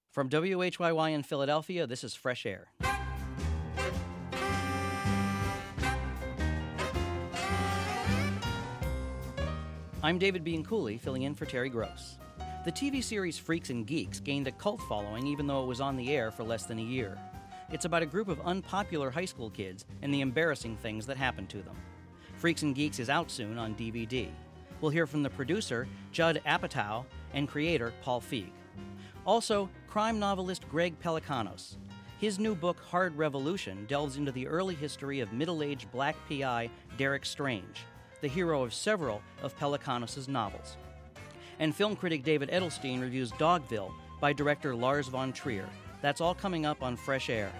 From WHYY in Philadelphia, this is Fresh Air. I'm David Bean Cooley, filling in for Terry Gross. The TV series Freaks and Geeks gained a cult following even though it was on the air for less than a year. It's about a group of unpopular high school kids and the embarrassing things that happen to them. Freaks and Geeks is out soon on DVD. We'll hear from the producer, Judd Apatow, and creator, Paul Feig. Also, crime novelist Greg Pelicanos. His new book, Hard Revolution, delves into the early history of middle-aged black PI Derek Strange, the hero of several of Pelicanos' novels. And film critic David Edelstein reviews Dogville by director Lars von Trier. That's all coming up on Fresh Air.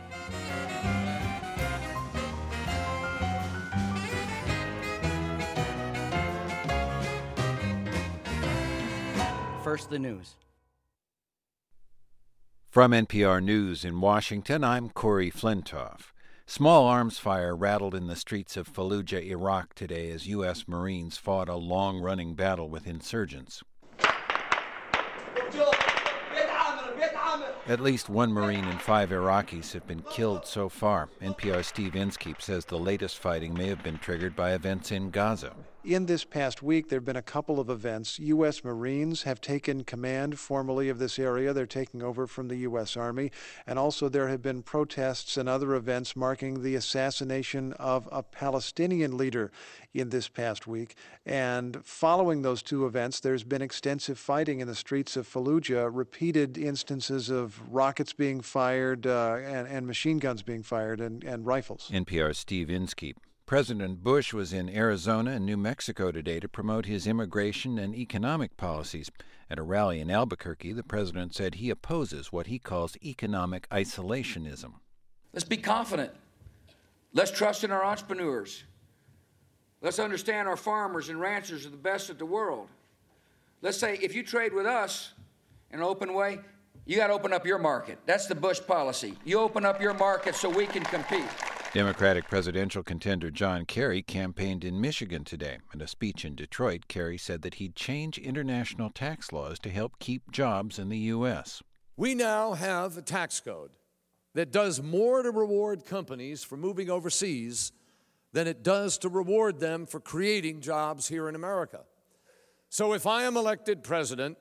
First, the news. From NPR News in Washington, I'm Corey Flintoff. Small arms fire rattled in the streets of Fallujah, Iraq today as U.S. Marines fought a long-running battle with insurgents. At least one Marine and 5 Iraqis have been killed so far. NPR's Steve Inskeep says the latest fighting may have been triggered by events in Gaza. In this past week, there have been a couple of events. U.S. Marines have taken command formally of this area. They're taking over from the U.S. Army. And also there have been protests and other events marking the assassination of a Palestinian leader in this past week. And following those two events, there's been extensive fighting in the streets of Fallujah, repeated instances of rockets being fired and machine guns being fired and rifles. NPR's Steve Inskeep. President Bush was in Arizona and New Mexico today to promote his immigration and economic policies. At a rally in Albuquerque, the president said he opposes what he calls economic isolationism. Let's be confident. Let's trust in our entrepreneurs. Let's understand our farmers and ranchers are the best in the world. Let's say if you trade with us in an open way, you got to open up your market. That's the Bush policy. You open up your market so we can compete. Democratic presidential contender John Kerry campaigned in Michigan today. In a speech in Detroit, Kerry said that he'd change international tax laws to help keep jobs in the U.S. We now have a tax code that does more to reward companies for moving overseas than it does to reward them for creating jobs here in America. So if I am elected president,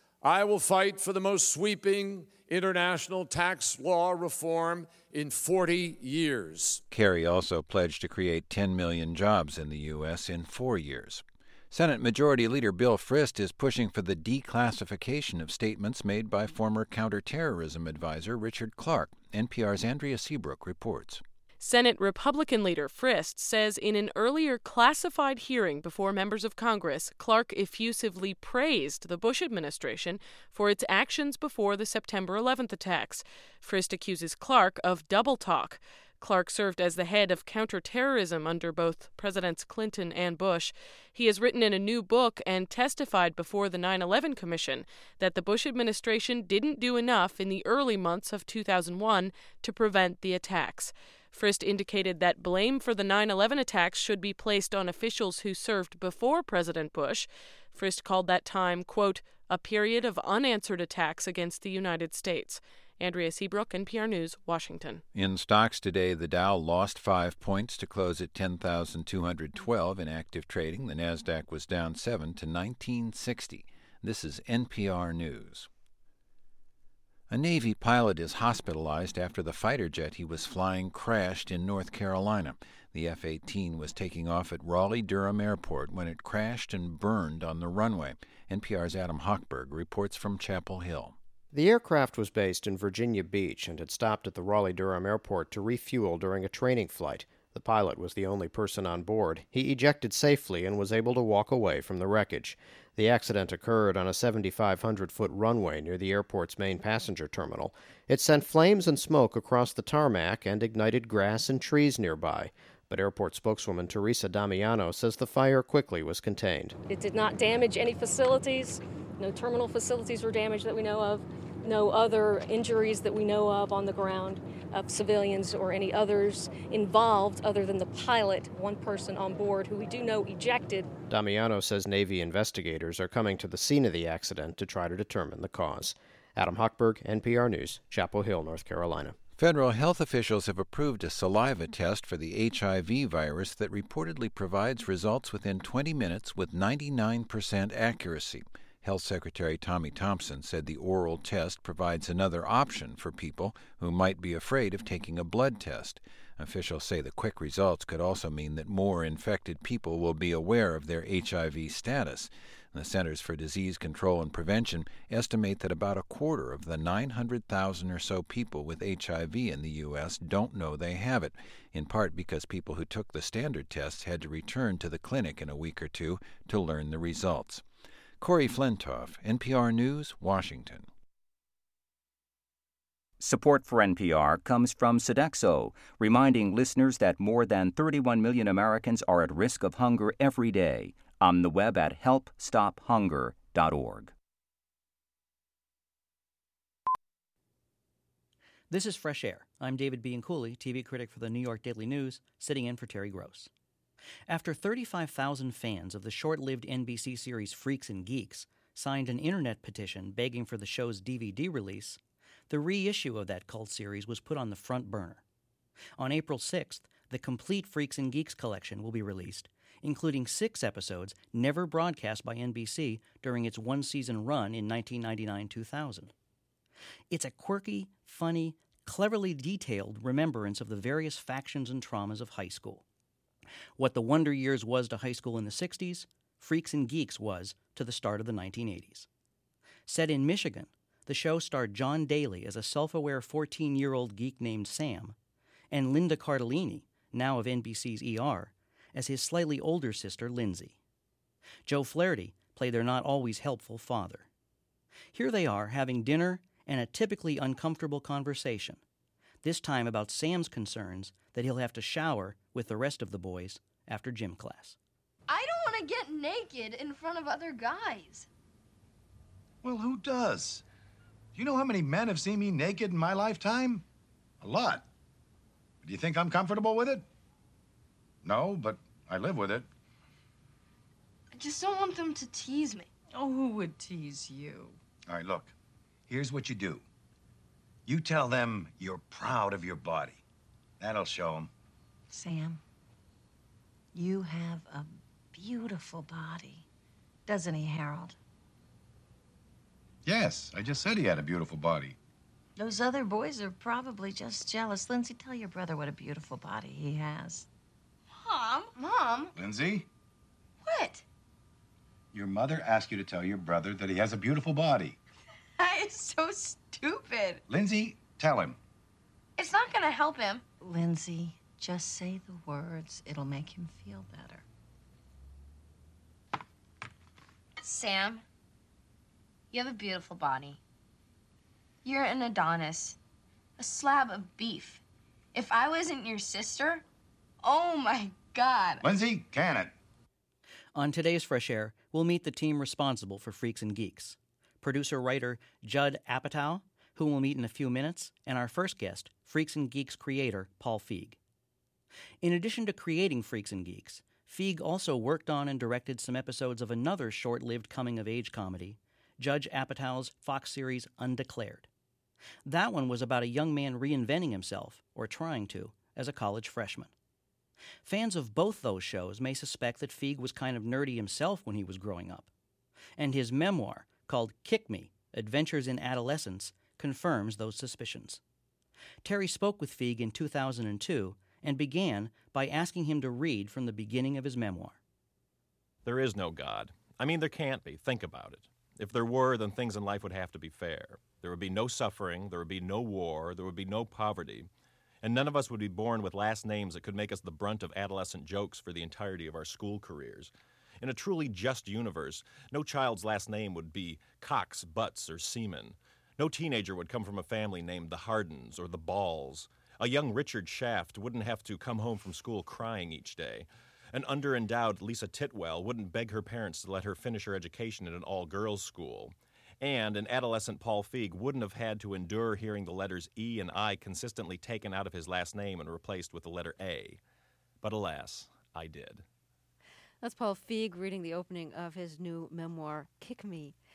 I will fight for the most sweeping international tax law reform in 40 years. Kerry also pledged to create 10 million jobs in the U.S. in 4 years. Senate Majority Leader Bill Frist is pushing for the declassification of statements made by former counterterrorism advisor Richard Clarke. NPR's Andrea Seabrook reports. Senate Republican leader Frist says in an earlier classified hearing before members of Congress, Clarke effusively praised the Bush administration for its actions before the September 11th attacks. Frist accuses Clarke of double talk. Clarke served as the head of counterterrorism under both Presidents Clinton and Bush. He has written in a new book and testified before the 9/11 Commission that the Bush administration didn't do enough in the early months of 2001 to prevent the attacks. Frist indicated that blame for the 9/11 attacks should be placed on officials who served before President Bush. Frist called that time, quote, a period of unanswered attacks against the United States. Andrea Seabrook, NPR News, Washington. In stocks today, the Dow lost 5 points to close at 10,212 in active trading. The Nasdaq was down 7 to 1960. This is NPR News. A Navy pilot is hospitalized after the fighter jet he was flying crashed in North Carolina. The F-18 was taking off at Raleigh-Durham Airport when it crashed and burned on the runway. NPR's Adam Hochberg reports from Chapel Hill. The aircraft was based in Virginia Beach and had stopped at the Raleigh-Durham Airport to refuel during a training flight. The pilot was the only person on board. He ejected safely and was able to walk away from the wreckage. The accident occurred on a 7,500-foot runway near the airport's main passenger terminal. It sent flames and smoke across the tarmac and ignited grass and trees nearby. But airport spokeswoman Teresa Damiano says the fire quickly was contained. It did not damage any facilities. No terminal facilities were damaged that we know of. No other injuries that we know of on the ground of civilians or any others involved other than the pilot, one person on board who we do know ejected. Damiano says Navy investigators are coming to the scene of the accident to try to determine the cause. Adam Hochberg, NPR News, Chapel Hill, North Carolina. Federal health officials have approved a saliva test for the HIV virus that reportedly provides results within 20 minutes with 99% accuracy. Health Secretary Tommy Thompson said the oral test provides another option for people who might be afraid of taking a blood test. Officials say the quick results could also mean that more infected people will be aware of their HIV status. The Centers for Disease Control and Prevention estimate that about a quarter of the 900,000 or so people with HIV in the U.S. don't know they have it, in part because people who took the standard tests had to return to the clinic in a week or two to learn the results. Corey Flintoff, NPR News, Washington. Support for NPR comes from Sodexo, reminding listeners that more than 31 million Americans are at risk of hunger every day. On the web at helpstophunger.org. This is Fresh Air. I'm David Bianculli, TV critic for the New York Daily News, sitting in for Terry Gross. After 35,000 fans of the short-lived NBC series Freaks and Geeks signed an internet petition begging for the show's DVD release, the reissue of that cult series was put on the front burner. On April 6th, the complete Freaks and Geeks collection will be released, including 6 episodes never broadcast by NBC during its one-season run in 1999-2000. It's a quirky, funny, cleverly detailed remembrance of the various factions and traumas of high school. What the Wonder Years was to high school in the 60s, Freaks and Geeks was to the start of the 1980s. Set in Michigan, the show starred John Daly as a self-aware 14-year-old geek named Sam, and Linda Cardellini, now of NBC's ER, as his slightly older sister, Lindsay. Joe Flaherty played their not-always-helpful father. Here they are having dinner and a typically uncomfortable conversation, this time about Sam's concerns that he'll have to shower with the rest of the boys after gym class. I don't want to get naked in front of other guys. Well, who does? Do you know how many men have seen me naked in my lifetime? A lot. Do you think I'm comfortable with it? No, but I live with it. I just don't want them to tease me. Oh, who would tease you? All right, look. Here's what you do. You tell them you're proud of your body. That'll show them. Sam, you have a beautiful body. Doesn't he, Harold? Yes, I just said he had a beautiful body. Those other boys are probably just jealous. Lindsay, tell your brother what a beautiful body he has. Mom? Lindsay? What? Your mother asked you to tell your brother that he has a beautiful body. That is so stupid. Lindsay, tell him. It's not gonna help him. Lindsay, just say the words. It'll make him feel better. Sam, you have a beautiful body. You're an Adonis, a slab of beef. If I wasn't your sister, oh my God. Lindsay, can it? On today's Fresh Air, we'll meet the team responsible for Freaks and Geeks. Producer-writer Judd Apatow, who we'll meet in a few minutes, and our first guest, Freaks and Geeks creator Paul Feig. In addition to creating Freaks and Geeks, Feig also worked on and directed some episodes of another short-lived coming-of-age comedy, Judge Apatow's Fox series Undeclared. That one was about a young man reinventing himself, or trying to, as a college freshman. Fans of both those shows may suspect that Feig was kind of nerdy himself when he was growing up. And his memoir, called Kick Me, Adventures in Adolescence, confirms those suspicions. Terry spoke with Feig in 2002 and began by asking him to read from the beginning of his memoir. There is no God. I mean, there can't be. Think about it. If there were, then things in life would have to be fair. There would be no suffering, there would be no war, there would be no poverty, and none of us would be born with last names that could make us the brunt of adolescent jokes for the entirety of our school careers. In a truly just universe, no child's last name would be Cox, Butts, or Seaman. No teenager would come from a family named the Hardens or the Balls. A young Richard Shaft wouldn't have to come home from school crying each day. An underendowed Lisa Titwell wouldn't beg her parents to let her finish her education in an all-girls school. And an adolescent Paul Feig wouldn't have had to endure hearing the letters E and I consistently taken out of his last name and replaced with the letter A. But alas, I did. That's Paul Feig reading the opening of his new memoir, Kick Me.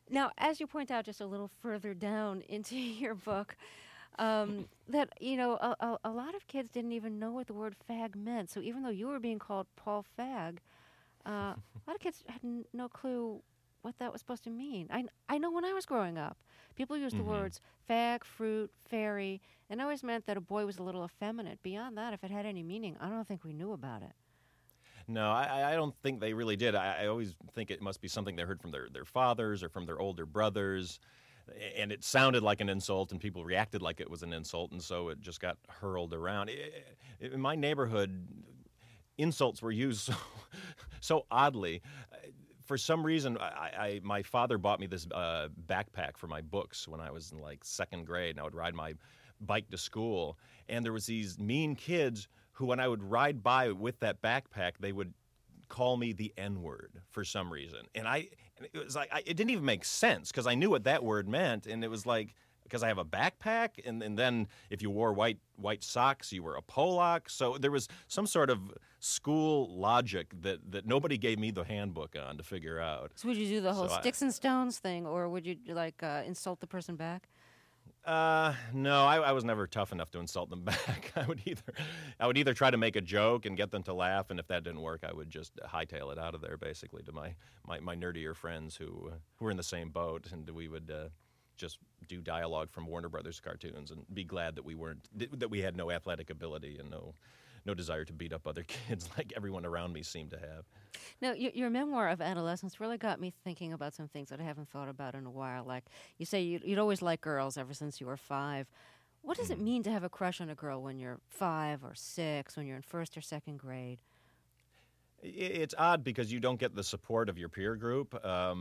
Now, as you point out just a little further down into your book, that, a lot of kids didn't even know what the word fag meant. So even though you were being called Paul Fag, a lot of kids had no clue what that was supposed to mean. I know when I was growing up, people used the words fag, fruit, fairy, and it always meant that a boy was a little effeminate. Beyond that, if it had any meaning, I don't think we knew about it. No, I don't think they really did. I always think it must be something they heard from their fathers or from their older brothers, and it sounded like an insult, and people reacted like it was an insult, and so it just got hurled around. In my neighborhood, insults were used so oddly. For some reason, my father bought me this backpack for my books when I was in like second grade, and I would ride my bike to school, and there was these mean kids who, when I would ride by with that backpack, they would call me the N-word for some reason. And it was like, it didn't even make sense because I knew what that word meant. And it was like, because I have a backpack, and then if you wore white socks, you were a Polak. So there was some sort of school logic that nobody gave me the handbook on to figure out. So would you do the whole sticks and stones thing, or would you insult the person back? No, I was never tough enough to insult them back. I would either try to make a joke and get them to laugh, and if that didn't work, I would just hightail it out of there, basically, to my nerdier friends who were in the same boat, and we would just do dialogue from Warner Brothers cartoons and be glad that we had no athletic ability and no desire to beat up other kids like everyone around me seemed to have. Now, your memoir of adolescence really got me thinking about some things that I haven't thought about in a while. Like, you say you'd always liked girls ever since you were 5. What does it mean to have a crush on a girl when you're 5 or 6, when you're in first or second grade? It's odd because you don't get the support of your peer group.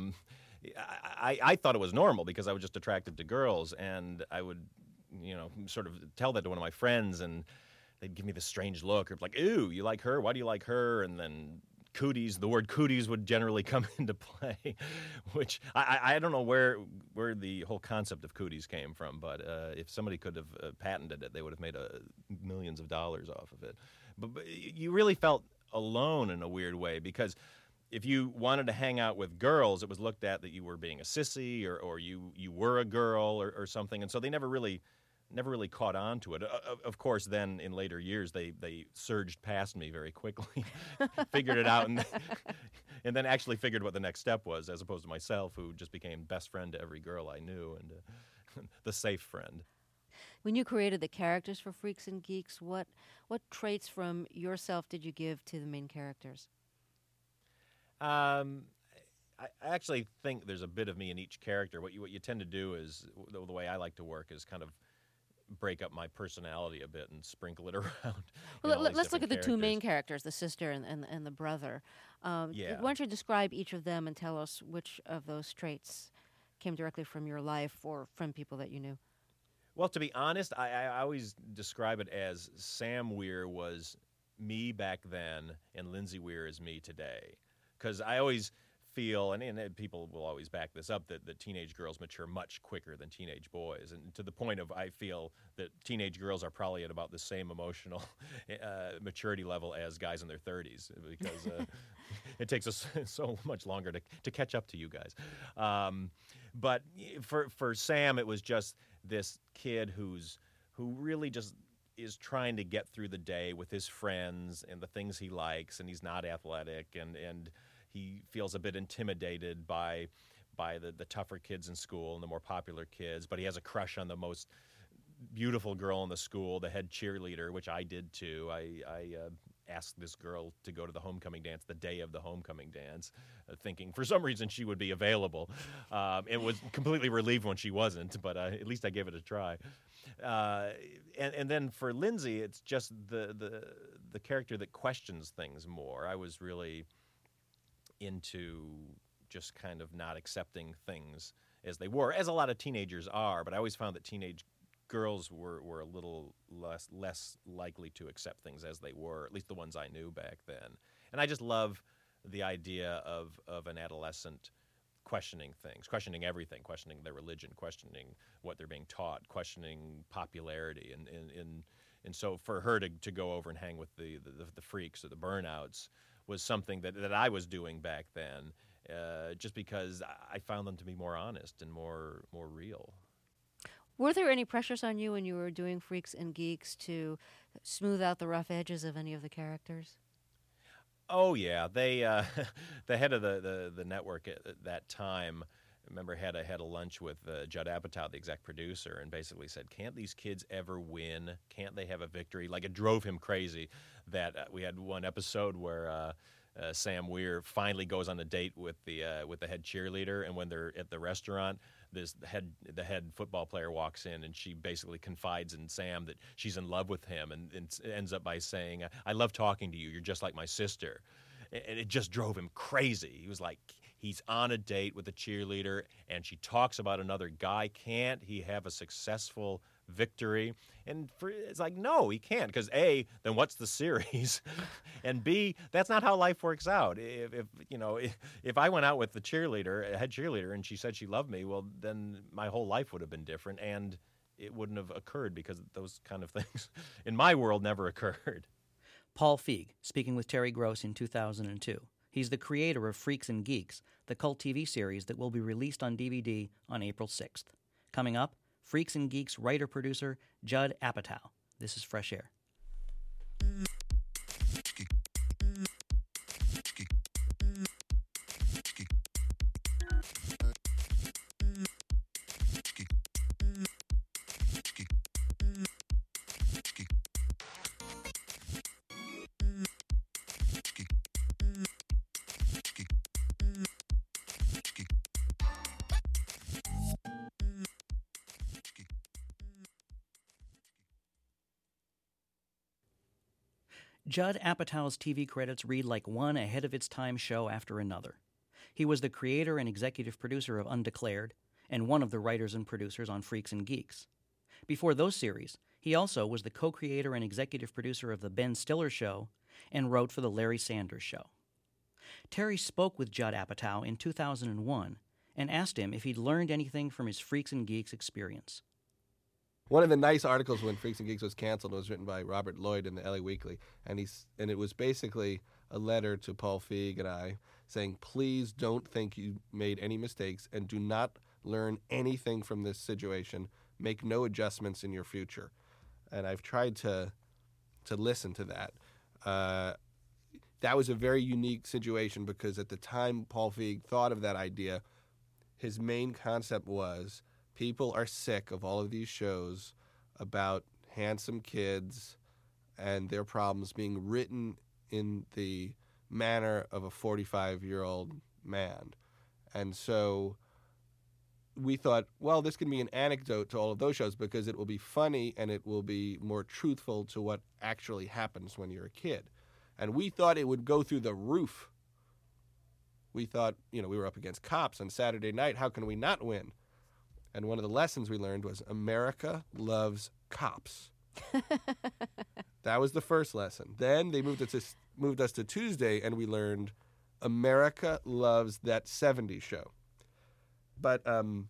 I thought it was normal because I was just attracted to girls, and I would, sort of tell that to one of my friends, and they'd give me this strange look, or like, "Ooh, you like her? Why do you like her?" And then the word cooties would generally come into play, which I don't know where the whole concept of cooties came from, but if somebody could have patented it, they would have made millions of dollars off of it. But you really felt alone in a weird way, because if you wanted to hang out with girls, it was looked at that you were being a sissy, or you were a girl or something, and so they never really caught on to it. Of course, then in later years, they surged past me very quickly, figured it out, and then actually figured what the next step was, as opposed to myself, who just became best friend to every girl I knew and the safe friend. When you created the characters for Freaks and Geeks, what traits from yourself did you give to the main characters? I actually think there's a bit of me in each character. What you tend to do is, the way I like to work is kind of break up my personality a bit and sprinkle it around. Well, let's look at the two main characters, the sister and the brother. Why don't you describe each of them and tell us which of those traits came directly from your life or from people that you knew? Well, to be honest, I always describe it as Sam Weir was me back then and Lindsay Weir is me today. Because I always feel, and people will always back this up, that teenage girls mature much quicker than teenage boys. And to the point of, I feel that teenage girls are probably at about the same emotional maturity level as guys in their 30s, because it takes us so much longer to catch up to you guys. But for Sam, it was just this kid who really just is trying to get through the day with his friends and the things he likes, and he's not athletic, and he feels a bit intimidated by the tougher kids in school and the more popular kids, but he has a crush on the most beautiful girl in the school, the head cheerleader, which I did too. I asked this girl to go to the homecoming dance the day of the homecoming dance, thinking for some reason she would be available, and was completely relieved when she wasn't, but at least I gave it a try. And then for Lindsay, it's just the character that questions things more. I was really into just kind of not accepting things as they were, as a lot of teenagers are, but I always found that teenage girls were a little less likely to accept things as they were, at least the ones I knew back then. And I just love the idea of an adolescent questioning things, questioning everything, questioning their religion, questioning what they're being taught, questioning popularity. And so for her to go over and hang with the freaks or the burnouts was something that I was doing back then. just because I found them to be more honest and more real. Were there any pressures on you when you were doing Freaks and Geeks to smooth out the rough edges of any of the characters? Oh yeah, they the head of the network at that time, I remember had a lunch with Judd Apatow, the exec producer, and basically said, "Can't these kids ever win? Can't they have a victory?" Like, it drove him crazy that we had one episode where Sam Weir finally goes on a date with the head cheerleader, and when they're at the restaurant, the head football player walks in, and she basically confides in Sam that she's in love with him, and ends up by saying, "I love talking to you. You're just like my sister." And it just drove him crazy. He was like, he's on a date with a cheerleader, and she talks about another guy. Can't he have a successful victory? And it's like, no, he can't, because A, then what's the series? And B, that's not how life works out. If I went out with the cheerleader, a head cheerleader, and she said she loved me, well, then my whole life would have been different, and it wouldn't have occurred, because those kind of things in my world never occurred. Paul Feig, speaking with Terry Gross in 2002. He's the creator of Freaks and Geeks, the cult TV series that will be released on DVD on April 6th. Coming up, Freaks and Geeks writer-producer Judd Apatow. This is Fresh Air. Judd Apatow's TV credits read like one ahead-of-its-time show after another. He was the creator and executive producer of Undeclared, and one of the writers and producers on Freaks and Geeks. Before those series, he also was the co-creator and executive producer of The Ben Stiller Show, and wrote for The Larry Sanders Show. Terry spoke with Judd Apatow in 2001 and asked him if he'd learned anything from his Freaks and Geeks experience. One of the nice articles when Freaks and Geeks was canceled was written by Robert Lloyd in the LA Weekly, and it was basically a letter to Paul Feig and I saying, please don't think you made any mistakes and do not learn anything from this situation. Make no adjustments in your future. And I've tried to listen to that. That was a very unique situation because at the time Paul Feig thought of that idea, his main concept was people are sick of all of these shows about handsome kids and their problems being written in the manner of a 45-year-old man. And so we thought, well, this can be an anecdote to all of those shows because it will be funny and it will be more truthful to what actually happens when you're a kid. And we thought it would go through the roof. We thought, we were up against Cops on Saturday night. How can we not win? And one of the lessons we learned was America loves cops. That was the first lesson. Then they moved us to Tuesday, and we learned America loves that 70s show. But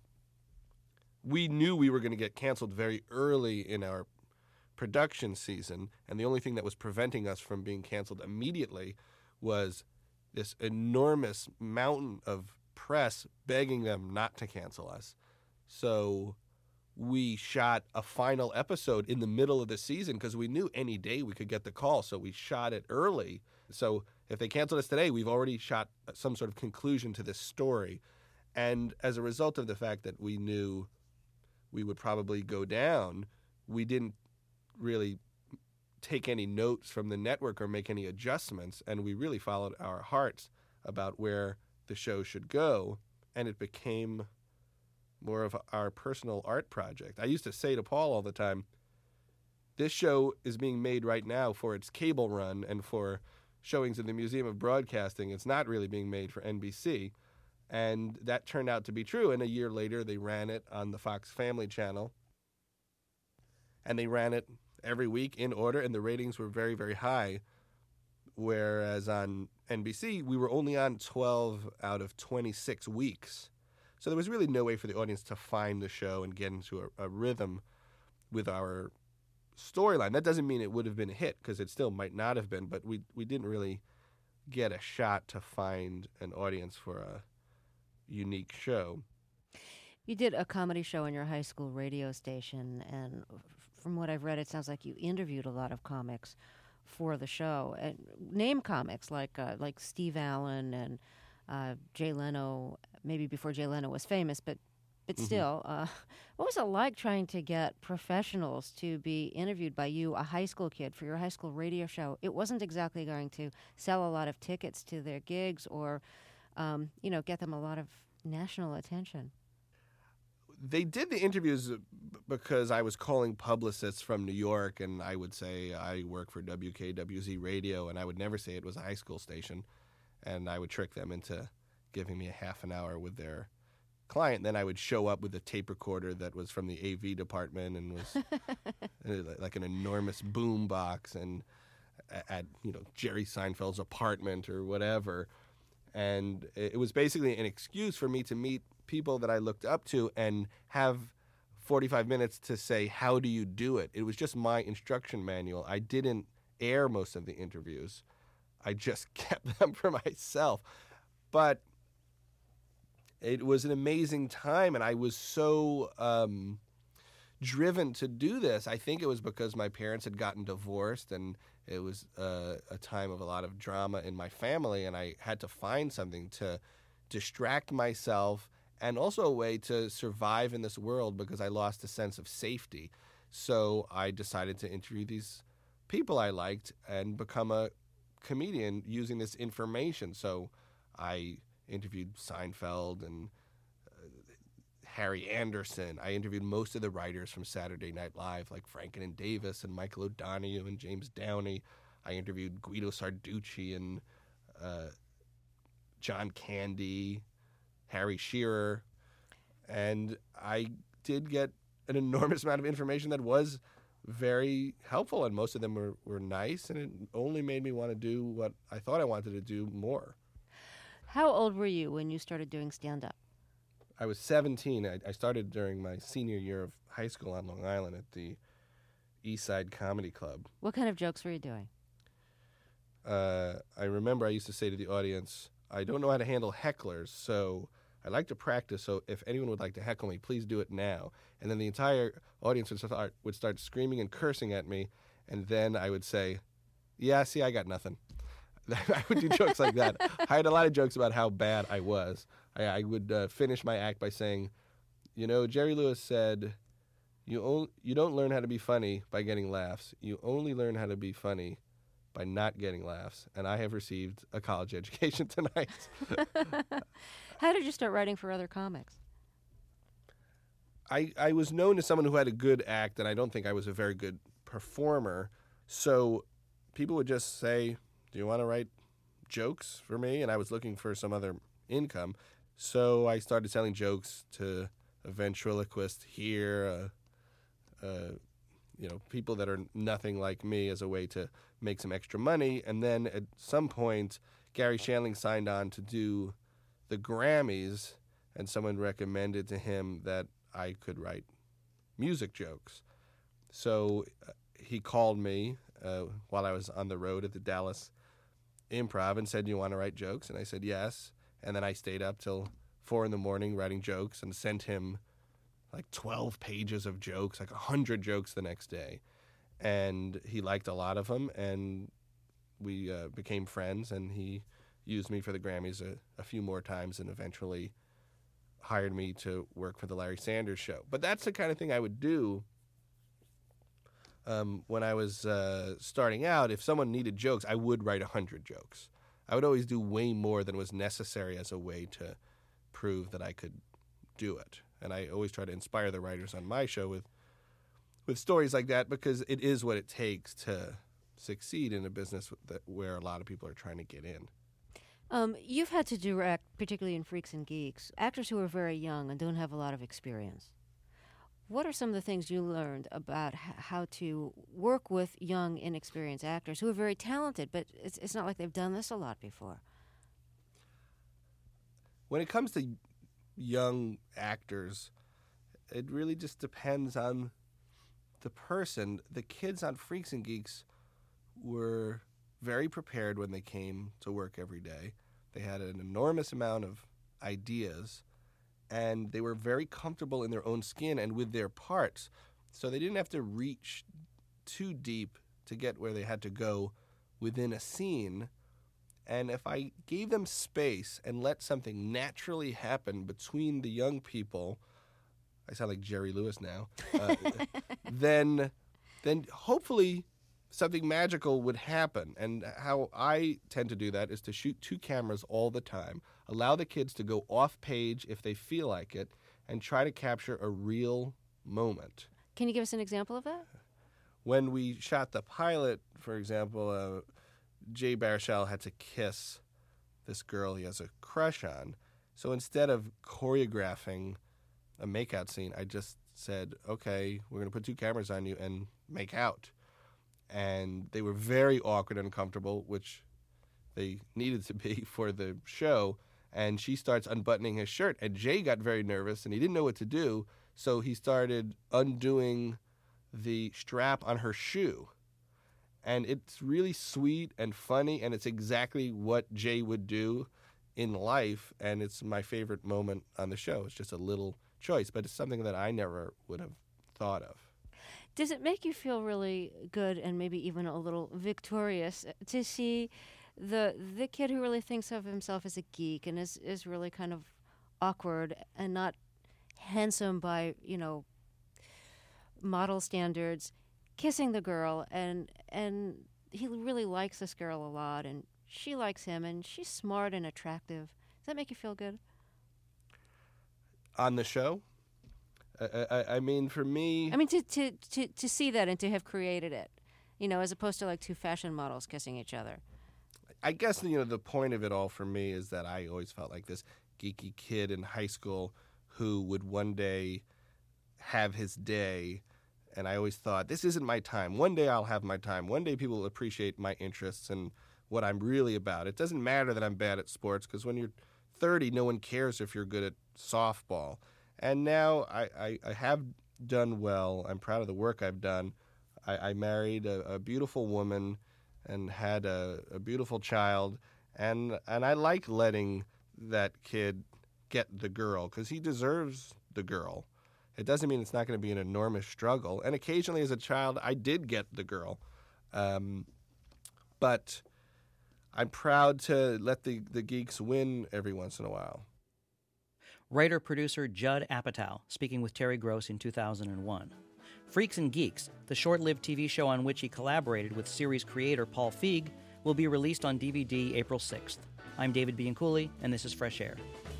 we knew we were going to get canceled very early in our production season, and the only thing that was preventing us from being canceled immediately was this enormous mountain of press begging them not to cancel us. So we shot a final episode in the middle of the season because we knew any day we could get the call, so we shot it early. So if they canceled us today, we've already shot some sort of conclusion to this story. And as a result of the fact that we knew we would probably go down, we didn't really take any notes from the network or make any adjustments, and we really followed our hearts about where the show should go, and it became more of our personal art project. I used to say to Paul all the time, this show is being made right now for its cable run and for showings in the Museum of Broadcasting. It's not really being made for NBC. And that turned out to be true. And a year later, they ran it on the Fox Family Channel. And they ran it every week in order, and the ratings were very, very high. Whereas on NBC, we were only on 12 out of 26 weeks. So there was really no way for the audience to find the show and get into a rhythm with our storyline. That doesn't mean it would have been a hit, because it still might not have been, but we didn't really get a shot to find an audience for a unique show. You did a comedy show on your high school radio station, and from what I've read, it sounds like you interviewed a lot of comics for the show. And name comics like Steve Allen and Jay Leno, maybe before Jay Leno was famous, but still, what was it like trying to get professionals to be interviewed by you, a high school kid, for your high school radio show? It wasn't exactly going to sell a lot of tickets to their gigs or, get them a lot of national attention. They did the interviews because I was calling publicists from New York, and I would say I work for WKWZ Radio, and I would never say it was a high school station, and I would trick them into giving me a half an hour with their client. Then I would show up with a tape recorder that was from the AV department and was like an enormous boom box, and at Jerry Seinfeld's apartment or whatever. And it was basically an excuse for me to meet people that I looked up to and have 45 minutes to say, how do you do it? It was just my instruction manual. I didn't air most of the interviews. I just kept them for myself. But it was an amazing time, and I was so driven to do this. I think it was because my parents had gotten divorced, and it was a time of a lot of drama in my family, and I had to find something to distract myself and also a way to survive in this world because I lost a sense of safety. So I decided to interview these people I liked and become a comedian using this information. So I interviewed Seinfeld and Harry Anderson. I interviewed most of the writers from Saturday Night Live, like Franken and Davis and Michael O'Donoghue and James Downey. I interviewed Guido Sarducci and John Candy, Harry Shearer, and I did get an enormous amount of information that was very helpful, and most of them were nice, and it only made me want to do what I thought I wanted to do more. How old were you when you started doing stand-up? I was 17. I started during my senior year of high school on Long Island at the East Side Comedy Club. What kind of jokes were you doing? I remember I used to say to the audience, I don't know how to handle hecklers, so I like to practice, so if anyone would like to heckle me, please do it now. And then the entire audience would start screaming and cursing at me, and then I would say, yeah, see, I got nothing. I would do jokes like that. I had a lot of jokes about how bad I was. I would finish my act by saying, Jerry Lewis said, you don't learn how to be funny by getting laughs. You only learn how to be funny by not getting laughs. And I have received a college education tonight. How did you start writing for other comics? I was known as someone who had a good act, and I don't think I was a very good performer. So people would just say, do you want to write jokes for me? And I was looking for some other income. So I started telling jokes to a ventriloquist here, people that are nothing like me as a way to make some extra money. And then at some point, Gary Shandling signed on to do the Grammys, and someone recommended to him that I could write music jokes. So he called me while I was on the road at the Dallas Improv and said, do you want to write jokes? And I said, yes. And then I stayed up till 4 a.m. writing jokes and sent him like 12 pages of jokes, like 100 jokes the next day. And he liked a lot of them, and we became friends, and he used me for the Grammys a few more times and eventually hired me to work for the Larry Sanders Show. But that's the kind of thing I would do when I was starting out. If someone needed jokes, I would write 100 jokes. I would always do way more than was necessary as a way to prove that I could do it. And I always try to inspire the writers on my show with stories like that, because it is what it takes to succeed in a business where a lot of people are trying to get in. You've had to direct, particularly in Freaks and Geeks, actors who are very young and don't have a lot of experience. What are some of the things you learned about how to work with young, inexperienced actors who are very talented, but it's not like they've done this a lot before? When it comes to young actors, it really just depends on the person. The kids on Freaks and Geeks were very prepared when they came to work every day. They had an enormous amount of ideas, and they were very comfortable in their own skin and with their parts. So they didn't have to reach too deep to get where they had to go within a scene. And if I gave them space and let something naturally happen between the young people, I sound like Jerry Lewis now, then hopefully something magical would happen. And how I tend to do that is to shoot 2 cameras all the time, allow the kids to go off page if they feel like it, and try to capture a real moment. Can you give us an example of that? When we shot the pilot, for example, Jay Baruchel had to kiss this girl he has a crush on. So instead of choreographing a makeout scene, I just said, okay, we're going to put 2 cameras on you and make out. And they were very awkward and uncomfortable, which they needed to be for the show. And she starts unbuttoning his shirt, and Jay got very nervous, and he didn't know what to do, so he started undoing the strap on her shoe. And it's really sweet and funny, and it's exactly what Jay would do in life, and it's my favorite moment on the show. It's just a little choice, but it's something that I never would have thought of. Does it make you feel really good and maybe even a little victorious to see the kid who really thinks of himself as a geek and is really kind of awkward and not handsome by, model standards, kissing the girl, and he really likes this girl a lot, and she likes him, and she's smart and attractive. Does that make you feel good? On the show? I mean, for me... I mean, to see that and to have created it, as opposed to like 2 fashion models kissing each other. I guess, the point of it all for me is that I always felt like this geeky kid in high school who would one day have his day, and I always thought, this isn't my time. One day I'll have my time. One day people will appreciate my interests and what I'm really about. It doesn't matter that I'm bad at sports, because when you're 30, no one cares if you're good at softball. And now I have done well. I'm proud of the work I've done. I married a beautiful woman and had a beautiful child, and I like letting that kid get the girl, because he deserves the girl. It doesn't mean it's not going to be an enormous struggle. And occasionally as a child, I did get the girl. But I'm proud to let the geeks win every once in a while. Writer-producer Judd Apatow speaking with Terry Gross in 2001. Freaks and Geeks, the short-lived TV show on which he collaborated with series creator Paul Feig, will be released on DVD April 6th. I'm David Bianculli, and this is Fresh Air.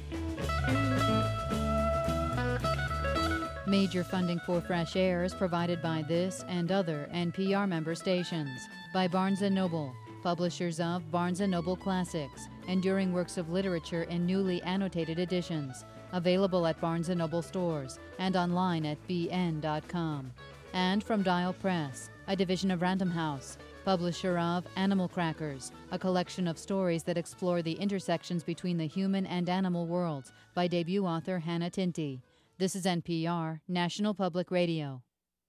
Major funding for Fresh Air is provided by this and other NPR member stations. By Barnes & Noble, publishers of Barnes & Noble Classics, enduring works of literature in newly annotated editions, available at Barnes & Noble stores and online at bn.com. And from Dial Press, a division of Random House, publisher of Animal Crackers, a collection of stories that explore the intersections between the human and animal worlds, by debut author Hannah Tinty. This is NPR, National Public Radio.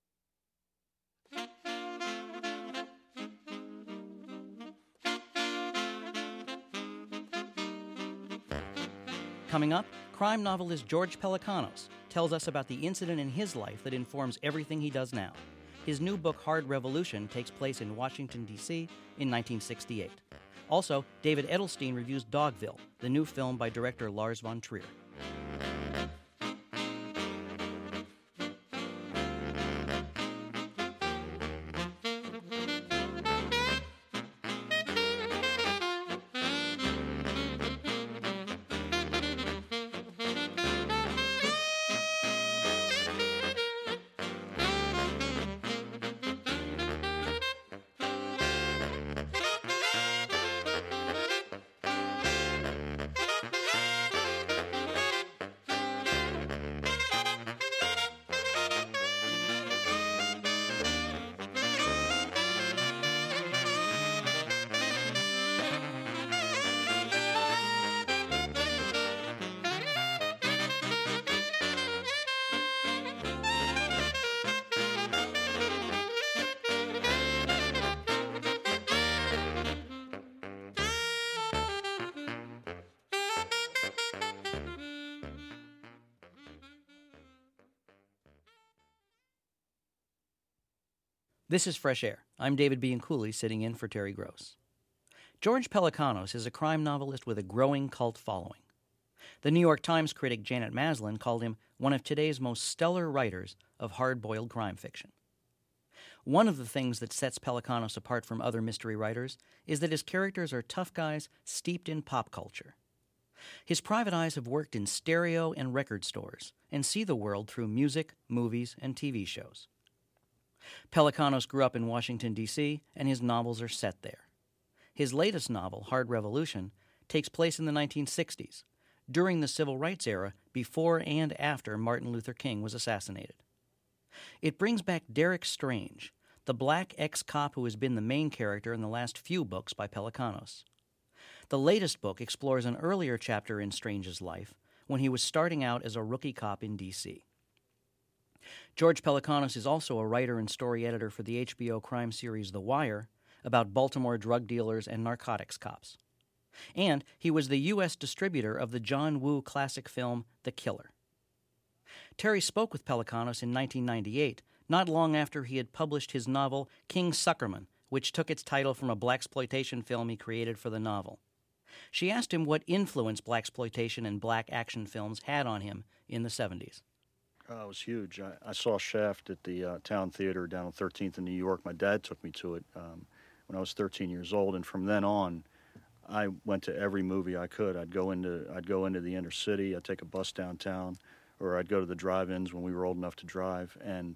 Coming up, crime novelist George Pelecanos tells us about the incident in his life that informs everything he does now. His new book, Hard Revolution, takes place in Washington, D.C. in 1968. Also, David Edelstein reviews Dogville, the new film by director Lars von Trier. This is Fresh Air. I'm David Bianculli, sitting in for Terry Gross. George Pelecanos is a crime novelist with a growing cult following. The New York Times critic Janet Maslin called him one of today's most stellar writers of hard-boiled crime fiction. One of the things that sets Pelecanos apart from other mystery writers is that his characters are tough guys steeped in pop culture. His private eyes have worked in stereo and record stores and see the world through music, movies, and TV shows. Pelecanos grew up in Washington, D.C., and his novels are set there. His latest novel, Hard Revolution, takes place in the 1960s, during the Civil Rights era before and after Martin Luther King was assassinated. It brings back Derek Strange, the black ex-cop who has been the main character in the last few books by Pelecanos. The latest book explores an earlier chapter in Strange's life when he was starting out as a rookie cop in D.C. George Pelecanos is also a writer and story editor for the HBO crime series The Wire, about Baltimore drug dealers and narcotics cops. And he was the U.S. distributor of the John Woo classic film The Killer. Terry spoke with Pelecanos in 1998, not long after he had published his novel King Suckerman, which took its title from a blaxploitation film he created for the novel. She asked him what influence blaxploitation and black action films had on him in the 70s. It was huge. I saw Shaft at the Town Theater down on 13th in New York. My dad took me to it when I was 13 years old, and from then on, I went to every movie I could. I'd go into the inner city. I'd take a bus downtown, or I'd go to the drive-ins when we were old enough to drive, and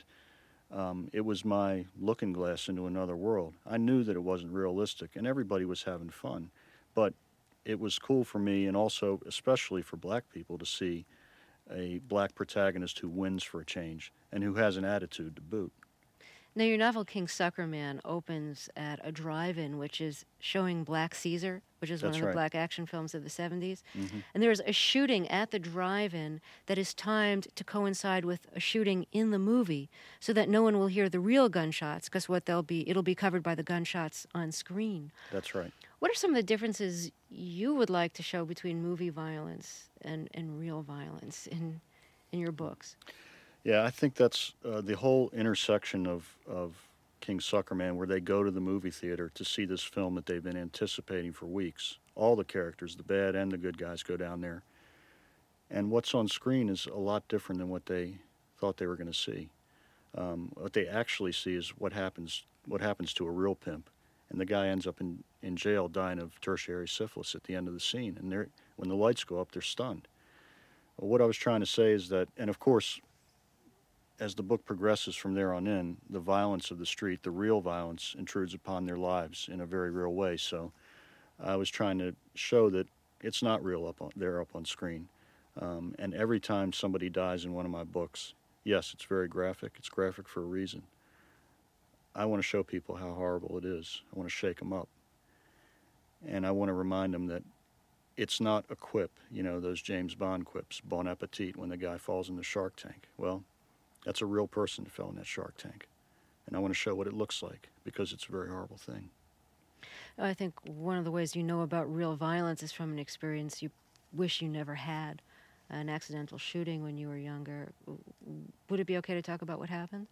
it was my looking glass into another world. I knew that it wasn't realistic, and everybody was having fun, but it was cool for me, and also especially for black people, to see a black protagonist who wins for a change and who has an attitude to boot. Now, your novel King Suckerman opens at a drive-in, which is showing Black Caesar, which is one of the black action films of the 70s. Mm-hmm. And there's a shooting at the drive-in that is timed to coincide with a shooting in the movie, so that no one will hear the real gunshots, because it'll be covered by the gunshots on screen. That's right. What are some of the differences you would like to show between movie violence and real violence in your books? Yeah, I think that's the whole intersection of King Suckerman, where they go to the movie theater to see this film that they've been anticipating for weeks. All the characters, the bad and the good guys, go down there. And what's on screen is a lot different than what they thought they were going to see. What they actually see is what happens to a real pimp. And the guy ends up in jail dying of tertiary syphilis at the end of the scene. And when the lights go up, they're stunned. Well, what I was trying to say is that, and of course, as the book progresses from there on in, the violence of the street, the real violence, intrudes upon their lives in a very real way. So I was trying to show that it's not real up on screen. And every time somebody dies in one of my books, yes, it's very graphic. It's graphic for a reason. I want to show people how horrible it is. I want to shake them up. And I want to remind them that it's not a quip, those James Bond quips, bon appetit, when the guy falls in the shark tank. Well, that's a real person who fell in that shark tank. And I want to show what it looks like, because it's a very horrible thing. I think one of the ways you know about real violence is from an experience you wish you never had, an accidental shooting when you were younger. Would it be okay to talk about what happened?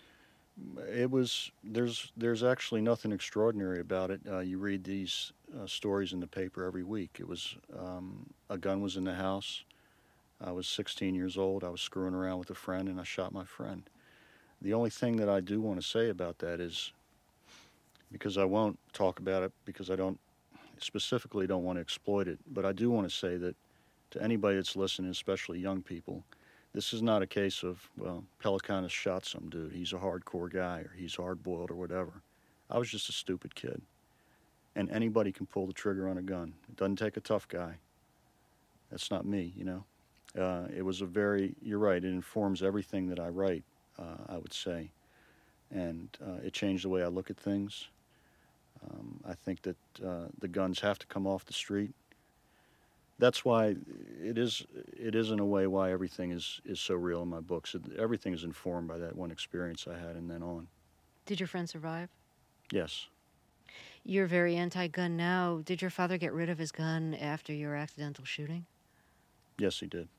There's actually nothing extraordinary about it. You read these stories in the paper every week. It was, a gun was in the house. I was 16 years old. I was screwing around with a friend, and I shot my friend. The only thing that I do want to say about that is, because I won't talk about it, because I don't want to exploit it, but I do want to say that to anybody that's listening, especially young people, this is not a case of, Pelecanos shot some dude. He's a hardcore guy, or he's hard-boiled, or whatever. I was just a stupid kid. And anybody can pull the trigger on a gun. It doesn't take a tough guy. That's not me, It was you're right, it informs everything that I write, I would say. And it changed the way I look at things. I think that the guns have to come off the street. That's why it is in a way why everything is so real in my books. Everything is informed by that one experience I had and then on. Did your friend survive? Yes. You're very anti-gun now. Did your father get rid of his gun after your accidental shooting? Yes, he did.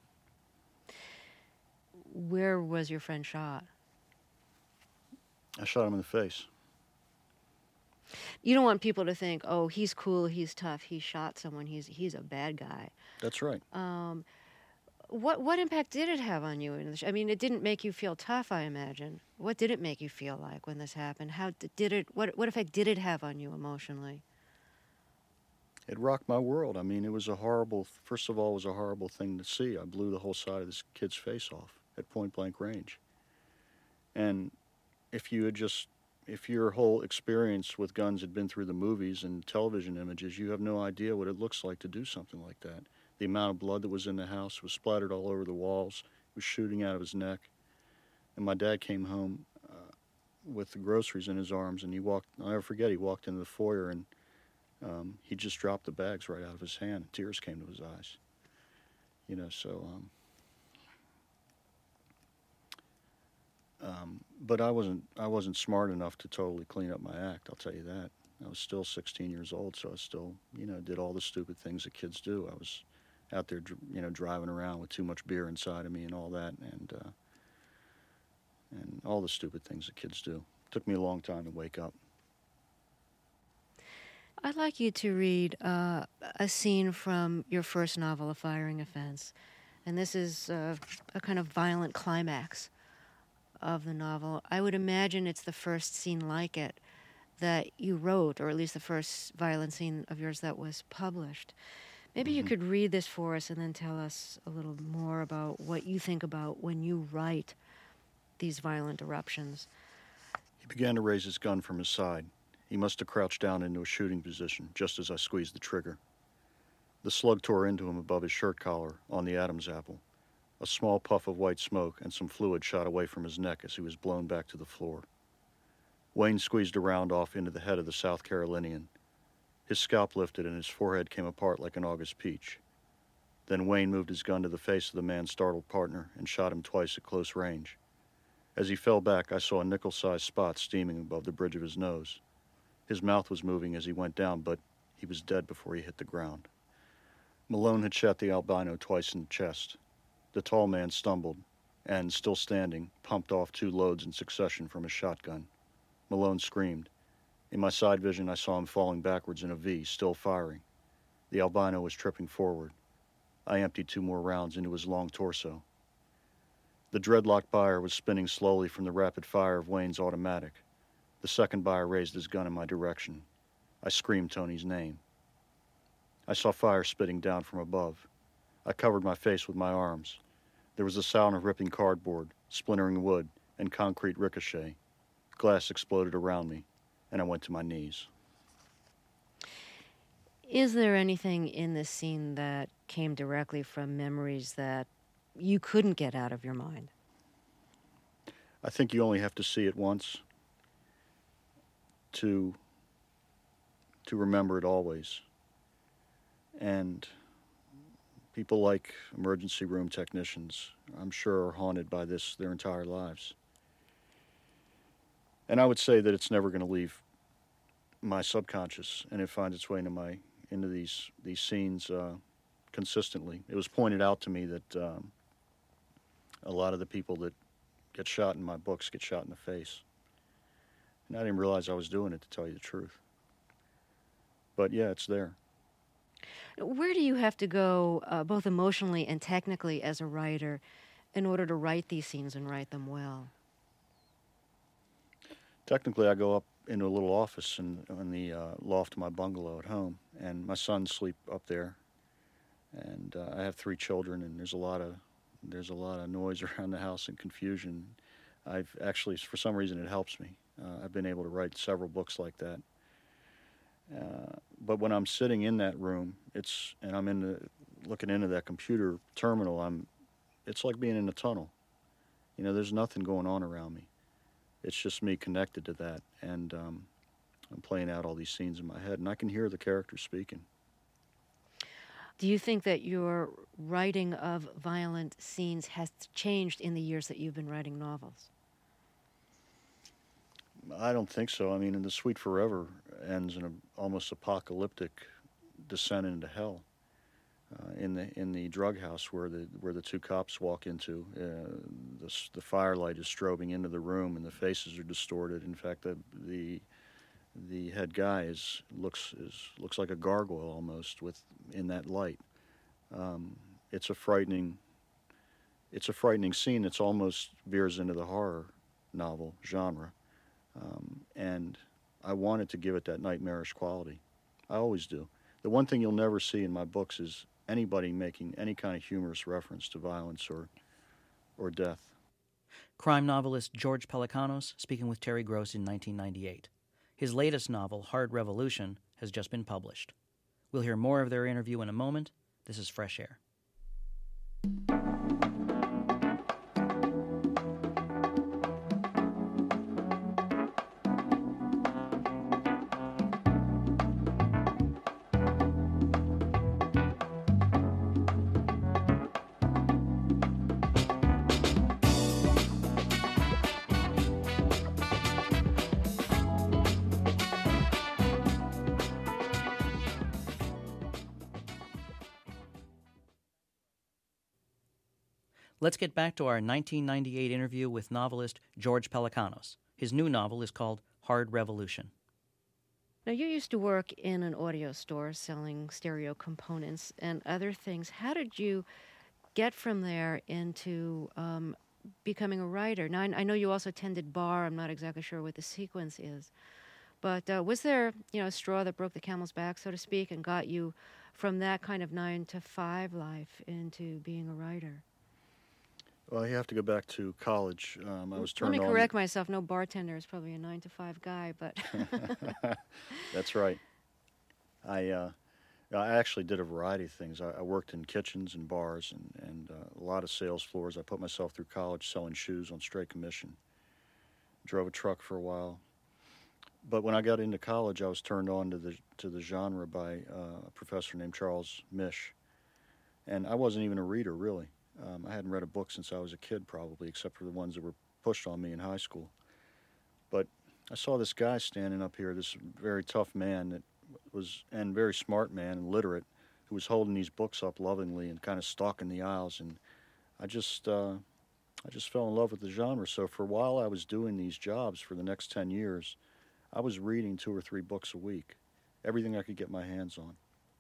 Where was your friend shot? I shot him in the face. You don't want people to think, oh, he's cool, he's tough, he shot someone, he's a bad guy. That's right. What impact did it have on you? I mean, it didn't make you feel tough, I imagine. What did it make you feel like when this happened? What effect did it have on you emotionally? It rocked my world. I mean, it was first of all, it was a horrible thing to see. I blew the whole side of this kid's face off at point blank range. And if your whole experience with guns had been through the movies and television images, you have no idea what it looks like to do something like that. The amount of blood that was in the house was splattered all over the walls. It was shooting out of his neck. And my dad came home with the groceries in his arms, and I'll never forget, he walked into the foyer, and he just dropped the bags right out of his hand. Tears came to his eyes. But I wasn't smart enough to totally clean up my act, I'll tell you that. I was still 16 years old, so I still, did all the stupid things that kids do. I was out there, driving around with too much beer inside of me and all that, and all the stupid things that kids do. It took me a long time to wake up. I'd like you to read a scene from your first novel, A Firing Offense. And this is a kind of violent climax of the novel. I would imagine it's the first scene like it that you wrote, or at least the first violent scene of yours that was published. Maybe you could read this for us and then tell us a little more about what you think about when you write these violent eruptions. He began to raise his gun from his side. He must have crouched down into a shooting position just as I squeezed the trigger. The slug tore into him above his shirt collar on the Adam's apple. A small puff of white smoke and some fluid shot away from his neck as he was blown back to the floor. Wayne squeezed a round off into the head of the South Carolinian. His scalp lifted and his forehead came apart like an August peach. Then Wayne moved his gun to the face of the man's startled partner and shot him twice at close range. As he fell back, I saw a nickel-sized spot steaming above the bridge of his nose. His mouth was moving as he went down, but he was dead before he hit the ground. Malone had shot the albino twice in the chest. The tall man stumbled and, still standing, pumped off 2 loads in succession from his shotgun. Malone screamed. In my side vision, I saw him falling backwards in a V, still firing. The albino was tripping forward. I emptied 2 more rounds into his long torso. The dreadlocked buyer was spinning slowly from the rapid fire of Wayne's automatic. The second buyer raised his gun in my direction. I screamed Tony's name. I saw fire spitting down from above. I covered my face with my arms. There was a sound of ripping cardboard, splintering wood, and concrete ricochet. Glass exploded around me, and I went to my knees. Is there anything in this scene that came directly from memories that you couldn't get out of your mind? I think you only have to see it once to remember it always. And people like emergency room technicians, I'm sure, are haunted by this their entire lives. And I would say that it's never going to leave my subconscious, and it finds its way into these scenes consistently. It was pointed out to me that a lot of the people that get shot in my books get shot in the face. And I didn't realize I was doing it, to tell you the truth. But yeah, it's there. Where do you have to go, both emotionally and technically as a writer, in order to write these scenes and write them well? Technically, I go up into a little office in the loft of my bungalow at home, and my sons sleep up there. And I have 3 children, and there's a lot of noise around the house and confusion. I've actually, for some reason, it helps me. I've been able to write several books like that. But when I'm sitting in that room, and I'm looking into that computer terminal, it's like being in a tunnel. There's nothing going on around me. It's just me connected to that, and I'm playing out all these scenes in my head, and I can hear the characters speaking. Do you think that your writing of violent scenes has changed in the years that you've been writing novels? I don't think so. I mean, The Sweet Forever ends in an almost apocalyptic descent into hell. In the drug house where the 2 cops walk into, the firelight is strobing into the room and the faces are distorted. In fact, the the head guy looks like a gargoyle almost in that light. It's a frightening scene that's almost veers into the horror novel genre, and I wanted to give it that nightmarish quality. I always do. The one thing you'll never see in my books is anybody making any kind of humorous reference to violence or death. Crime novelist George Pelecanos speaking with Terry Gross in 1998. His latest novel, Hard Revolution, has just been published. We'll hear more of their interview in a moment. This is Fresh Air. Let's get back to our 1998 interview with novelist George Pelecanos. His new novel is called Hard Revolution. Now, you used to work in an audio store selling stereo components and other things. How did you get from there into becoming a writer? Now, I know you also tended bar. I'm not exactly sure what the sequence is. But was there, a straw that broke the camel's back, so to speak, and got you from that kind of 9-to-5 life into being a writer? Well, you have to go back to college. I was turned on. Let me correct myself. No bartender is probably a 9-to-5 guy, but... That's right. I actually did a variety of things. I worked in kitchens and bars and a lot of sales floors. I put myself through college selling shoes on straight commission. Drove a truck for a while. But when I got into college, I was turned on to the genre by a professor named Charles Misch. And I wasn't even a reader, really. I hadn't read a book since I was a kid, probably, except for the ones that were pushed on me in high school. But I saw this guy standing up here, this very tough man and very smart man and literate, who was holding these books up lovingly and kind of stalking the aisles. And I just fell in love with the genre. So for a while I was doing these jobs for the next 10 years. I was reading 2 or 3 books a week, everything I could get my hands on.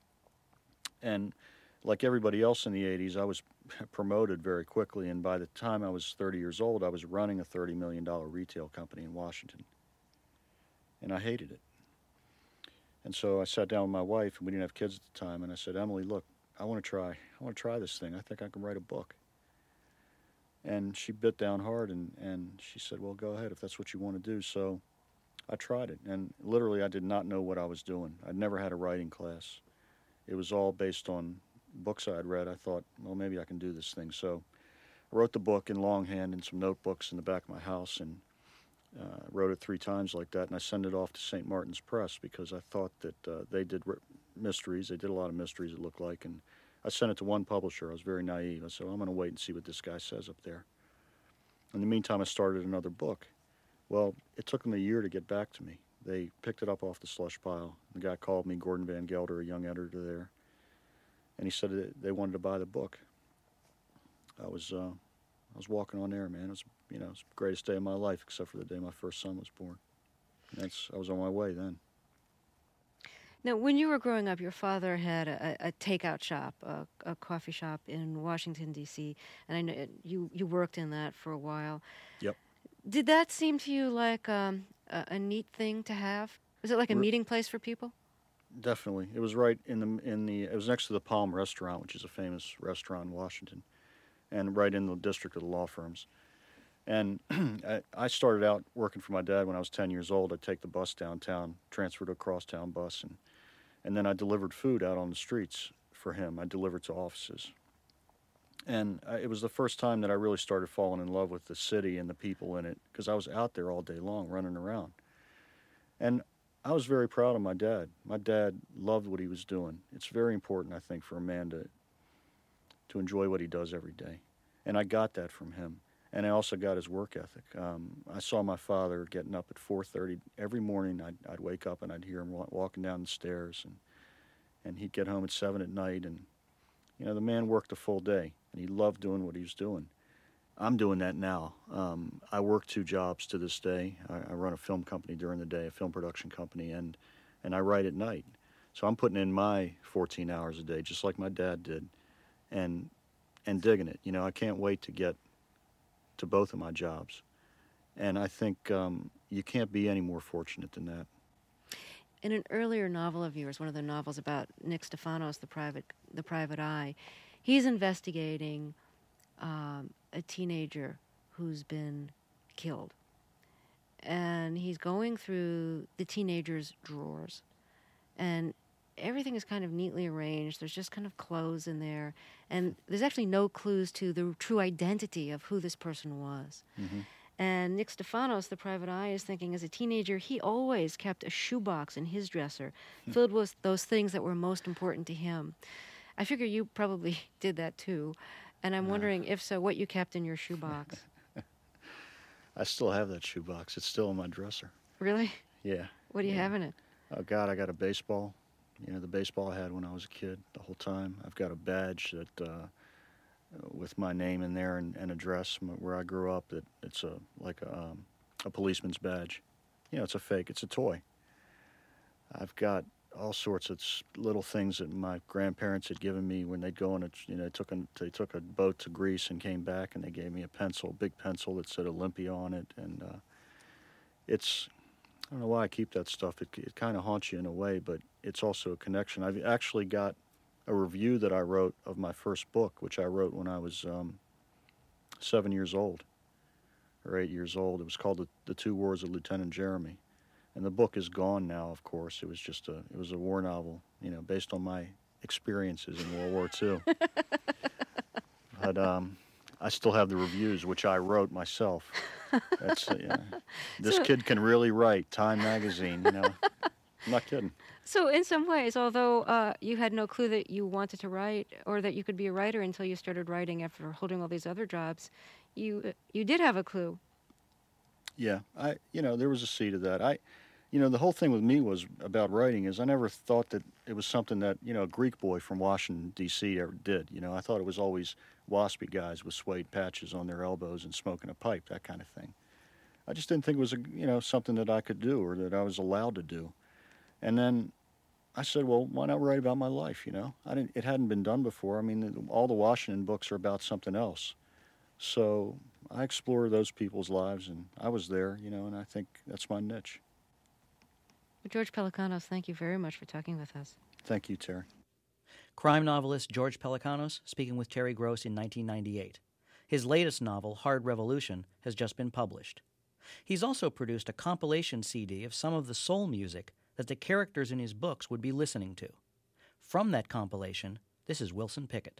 And like everybody else in the 80s, I was promoted very quickly, and by the time I was 30 years old, I was running a $30 million retail company in Washington. And I hated it. And so I sat down with my wife, and we didn't have kids at the time, and I said, Emily, look, I want to try this thing. I think I can write a book. And she bit down hard, and she said, well, go ahead if that's what you want to do. So I tried it, and literally I did not know what I was doing. I'd never had a writing class. It was all based on books I'd read. I thought, well, maybe I can do this thing. So I wrote the book in longhand in some notebooks in the back of my house, and wrote it 3 times like that, and I sent it off to St. Martin's Press because I thought that they did mysteries. They did a lot of mysteries, it looked like, and I sent it to one publisher. I was very naive. I said, well, I'm going to wait and see what this guy says up there. In the meantime, I started another book. Well, it took them a year to get back to me. They picked it up off the slush pile. The guy called me, Gordon Van Gelder, a young editor there, and he said that they wanted to buy the book. I was walking on air, man. It was the greatest day of my life, except for the day my first son was born. I was on my way then. Now, when you were growing up, your father had a takeout shop, a coffee shop in Washington, D.C., and I know you worked in that for a while. Yep. Did that seem to you like a neat thing to have? Was it like a meeting place for people? Definitely. It was right it was next to the Palm Restaurant, which is a famous restaurant in Washington, and right in the district of the law firms. And I started out working for my dad when I was 10 years old. I'd take the bus downtown, transferred to a crosstown bus, and then I delivered food out on the streets for him. I delivered to offices. And it was the first time that I really started falling in love with the city and the people in it, because I was out there all day long running around. And I was very proud of my dad. My dad loved what he was doing. It's very important, I think, for a man to enjoy what he does every day. And I got that from him. And I also got his work ethic. I saw my father getting up at 4:30 every morning. I'd wake up and I'd hear him walking down the stairs, and he'd get home at 7 at night. And the man worked a full day, and he loved doing what he was doing. I'm doing that now. I work 2 jobs to this day. I run a film company during the day, a film production company, and I write at night. So I'm putting in my 14 hours a day, just like my dad did, and digging it. You know, I can't wait to get to both of my jobs. And I think you can't be any more fortunate than that. In an earlier novel of yours, one of the novels about Nick Stefanos, the Private Eye, he's investigating a teenager who's been killed. And he's going through the teenager's drawers. And everything is kind of neatly arranged. There's just kind of clothes in there. And there's actually no clues to the true identity of who this person was. Mm-hmm. And Nick Stefanos, the Private Eye, is thinking as a teenager, he always kept a shoebox in his dresser filled with those things that were most important to him. I figure you probably did that too. And I'm wondering, if so, what you kept in your shoebox. I still have that shoebox. It's still in my dresser. Really? Yeah. What do you have in it? Oh, God, I got a baseball. You know, the baseball I had when I was a kid the whole time. I've got a badge that, with my name in there and address where I grew up. It's like a policeman's badge. You know, it's a fake. It's a toy. I've got all sorts of little things that my grandparents had given me when they'd go on they took a boat to Greece and came back, and they gave me a big pencil that said Olympia on it. And I don't know why I keep that stuff. It kind of haunts you in a way, but it's also a connection. I've actually got a review that I wrote of my first book, which I wrote when I was 7 years old, or 8 years old. It was called The 2 Wars of Lieutenant Jeremy. And the book is gone now, of course. It was a war novel, you know, based on my experiences in World War II. But I still have the reviews, which I wrote myself. That's this kid can really write. Time magazine, you know. I'm not kidding. So in some ways, although you had no clue that you wanted to write or that you could be a writer until you started writing after holding all these other jobs, you did have a clue. Yeah, there was a seed of that. The whole thing with me was about writing is I never thought that it was something that, a Greek boy from Washington, D.C. ever did. I thought it was always waspy guys with suede patches on their elbows and smoking a pipe, that kind of thing. I just didn't think it was, something that I could do or that I was allowed to do. And then I said, well, why not write about my life, It hadn't been done before. I mean, all the Washington books are about something else. So I explored those people's lives, and I was there, and I think that's my niche. George Pelecanos, thank you very much for talking with us. Thank you, Terry. Crime novelist George Pelecanos speaking with Terry Gross in 1998. His latest novel, Hard Revolution, has just been published. He's also produced a compilation CD of some of the soul music that the characters in his books would be listening to. From that compilation, this is Wilson Pickett.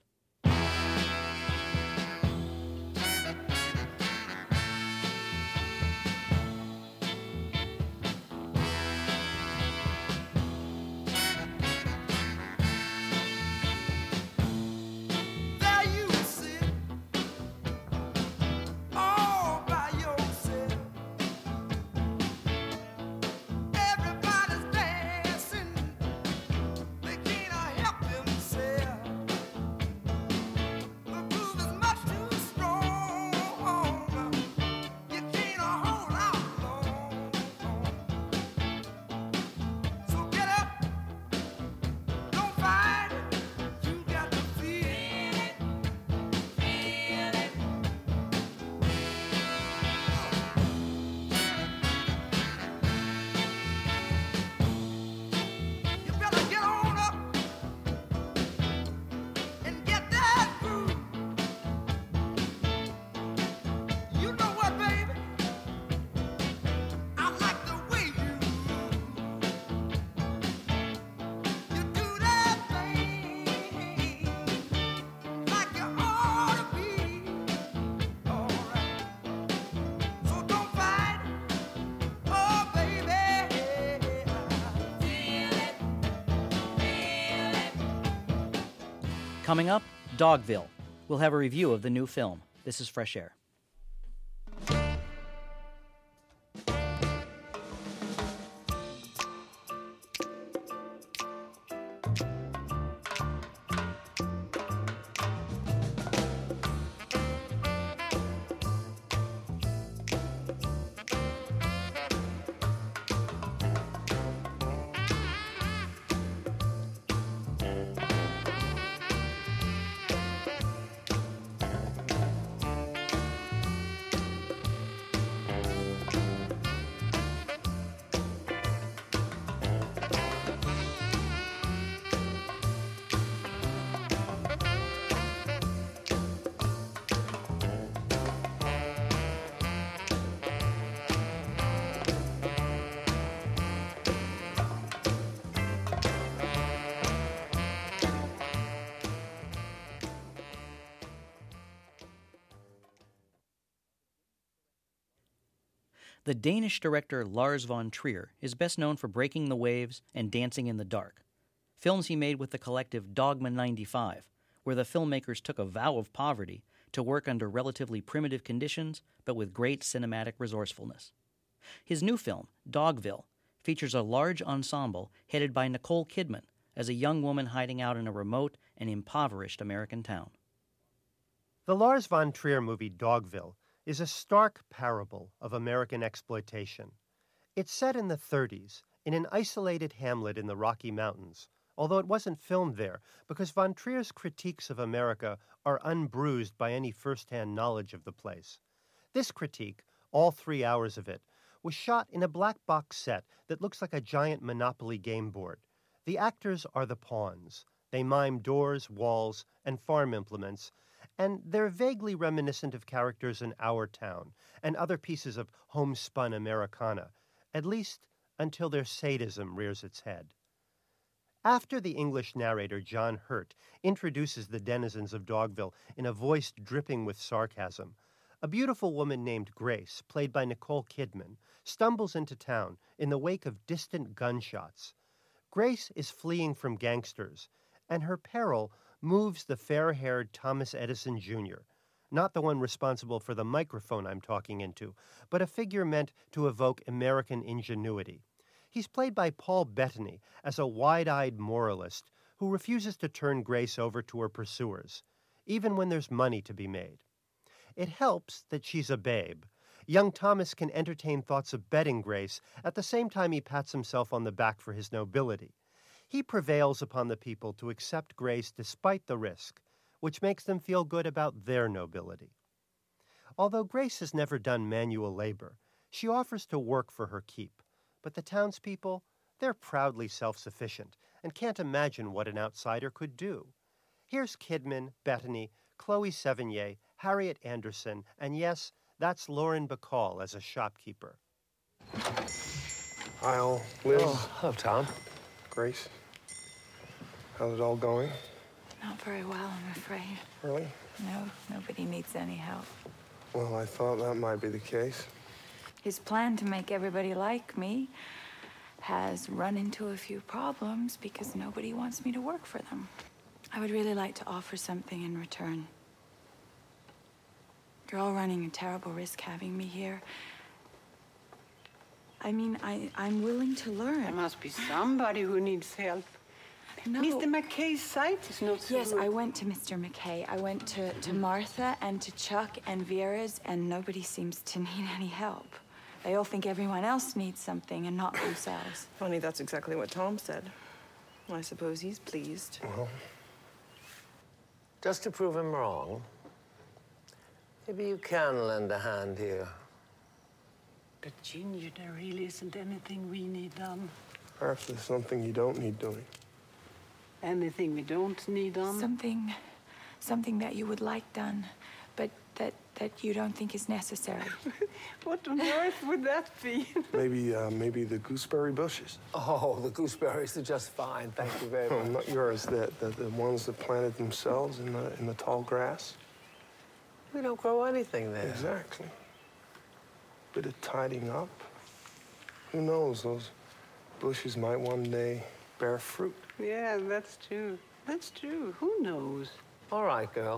Coming up, Dogville. We'll have a review of the new film. This is Fresh Air. The Danish director Lars von Trier is best known for Breaking the Waves and Dancing in the Dark, films he made with the collective Dogma 95, where the filmmakers took a vow of poverty to work under relatively primitive conditions but with great cinematic resourcefulness. His new film, Dogville, features a large ensemble headed by Nicole Kidman as a young woman hiding out in a remote and impoverished American town. The Lars von Trier movie Dogville is a stark parable of American exploitation. It's set in the 30s in an isolated hamlet in the Rocky Mountains, although it wasn't filmed there because von Trier's critiques of America are unbruised by any first-hand knowledge of the place. This critique, all 3 hours of it, was shot in a black box set that looks like a giant Monopoly game board. The actors are the pawns. They mime doors, walls, and farm implements, and they're vaguely reminiscent of characters in Our Town and other pieces of homespun Americana, at least until their sadism rears its head. After the English narrator John Hurt introduces the denizens of Dogville in a voice dripping with sarcasm, a beautiful woman named Grace, played by Nicole Kidman, stumbles into town in the wake of distant gunshots. Grace is fleeing from gangsters, and her peril moves the fair-haired Thomas Edison Jr., not the one responsible for the microphone I'm talking into, but a figure meant to evoke American ingenuity. He's played by Paul Bettany as a wide-eyed moralist who refuses to turn Grace over to her pursuers, even when there's money to be made. It helps that she's a babe. Young Thomas can entertain thoughts of betting Grace at the same time he pats himself on the back for his nobility. He prevails upon the people to accept Grace despite the risk, which makes them feel good about their nobility. Although Grace has never done manual labor, she offers to work for her keep. But the townspeople, they're proudly self-sufficient and can't imagine what an outsider could do. Here's Kidman, Bettany, Chloe Sevigny, Harriet Anderson, and yes, that's Lauren Bacall as a shopkeeper. Hi, all. Liz. Oh, hello, Tom. Grace. How's it all going? Not very well, I'm afraid. Really? No, nobody needs any help. Well, I thought that might be the case. His plan to make everybody like me has run into a few problems because nobody wants me to work for them. I would really like to offer something in return. You're all running a terrible risk having me here. I mean, I'm willing to learn. There must be somebody who needs help. No. Mr. McKay's site is not so Yes, good. I went to Mr. McKay. I went to Martha and to Chuck and Vera's, and nobody seems to need any help. They all think everyone else needs something and not themselves. Funny, that's exactly what Tom said. I suppose he's pleased. Well, Just to prove him wrong, maybe you can lend a hand here. But Ginger, there really isn't anything we need done. perhaps there's something you don't need doing. Anything we don't need done? Something that you would like done, but that you don't think is necessary. What on earth would that be? Maybe the gooseberry bushes. Oh, the gooseberries are just fine. Thank you very much. No, not yours. The ones that planted themselves in the tall grass. We don't grow anything there. Exactly. Bit of tidying up. Who knows? Those bushes might one day bear fruit. Yeah, that's true. That's true. Who knows? All right, girl.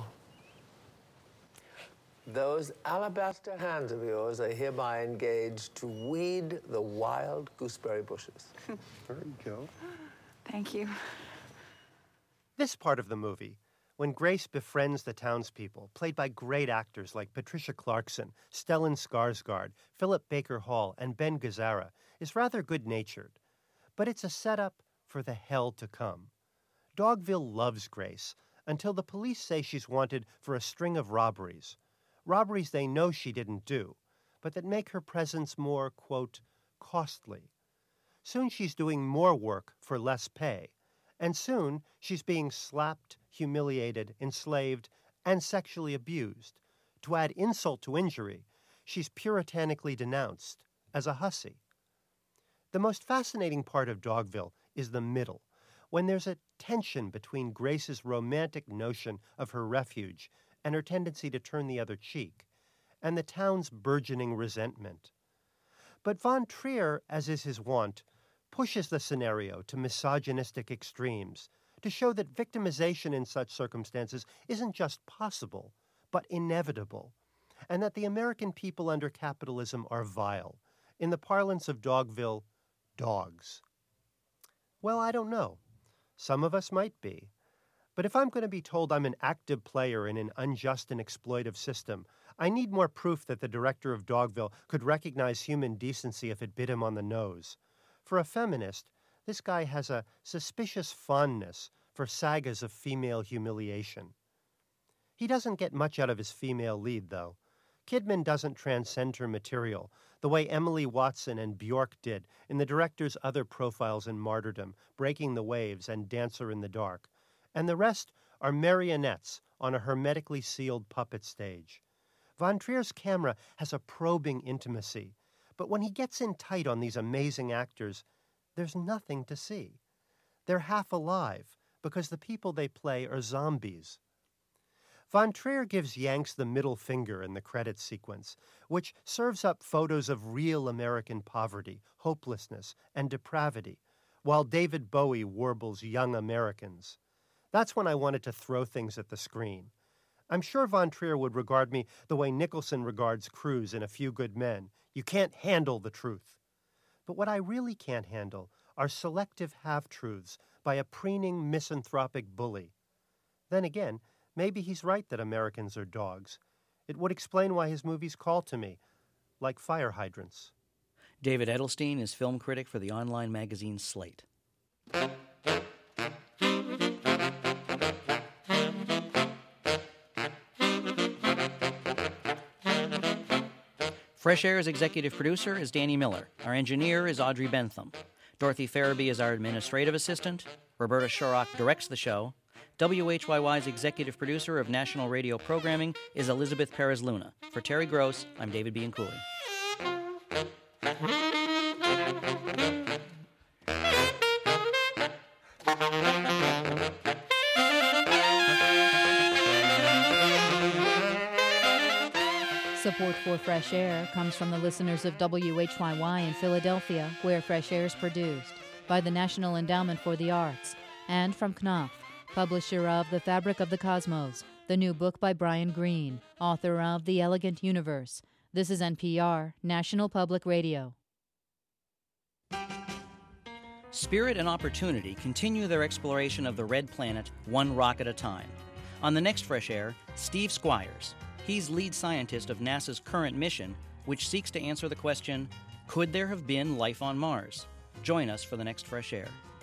Those alabaster hands of yours are hereby engaged to weed the wild gooseberry bushes. There you go. Thank you. This part of the movie, when Grace befriends the townspeople, played by great actors like Patricia Clarkson, Stellan Skarsgård, Philip Baker Hall, and Ben Gazzara, is rather good-natured. But it's a setup for the hell to come. Dogville loves Grace until the police say she's wanted for a string of robberies. Robberies they know she didn't do, but that make her presence more, quote, costly. Soon she's doing more work for less pay, and soon she's being slapped, humiliated, enslaved, and sexually abused. To add insult to injury, she's puritanically denounced as a hussy. The most fascinating part of Dogville is the middle, when there's a tension between Grace's romantic notion of her refuge and her tendency to turn the other cheek, and the town's burgeoning resentment. But von Trier, as is his wont, pushes the scenario to misogynistic extremes to show that victimization in such circumstances isn't just possible, but inevitable, and that the American people under capitalism are vile. In the parlance of Dogville, dogs. Well, I don't know. Some of us might be. But if I'm going to be told I'm an active player in an unjust and exploitive system, I need more proof that the director of Dogville could recognize human decency if it bit him on the nose. For a feminist, this guy has a suspicious fondness for sagas of female humiliation. He doesn't get much out of his female lead, though. Kidman doesn't transcend her material the way Emily Watson and Bjork did in the director's other profiles in Martyrdom, Breaking the Waves and Dancer in the Dark. And the rest are marionettes on a hermetically sealed puppet stage. Von Trier's camera has a probing intimacy, but when he gets in tight on these amazing actors, there's nothing to see. They're half alive because the people they play are zombies. Von Trier gives Yanks the middle finger in the credits sequence, which serves up photos of real American poverty, hopelessness, and depravity, while David Bowie warbles Young Americans. That's when I wanted to throw things at the screen. I'm sure Von Trier would regard me the way Nicholson regards Cruise in A Few Good Men. You can't handle the truth. But what I really can't handle are selective half-truths by a preening, misanthropic bully. Then again, maybe he's right that Americans are dogs. It would explain why his movies call to me, like fire hydrants. David Edelstein is film critic for the online magazine Slate. Fresh Air's executive producer is Danny Miller. Our engineer is Audrey Bentham. Dorothy Farabee is our administrative assistant. Roberta Shorrock directs the show. WHYY's executive producer of national radio programming is Elizabeth Perez-Luna. For Terry Gross, I'm David Bianculli. Support for Fresh Air comes from the listeners of WHYY in Philadelphia, where Fresh Air is produced, by the National Endowment for the Arts, and from Knopf, publisher of The Fabric of the Cosmos, the new book by Brian Greene, author of The Elegant Universe. This is NPR, National Public Radio. Spirit and Opportunity continue their exploration of the Red Planet one rock at a time. On the next Fresh Air, Steve Squires. He's lead scientist of NASA's current mission, which seeks to answer the question, could there have been life on Mars? Join us for the next Fresh Air.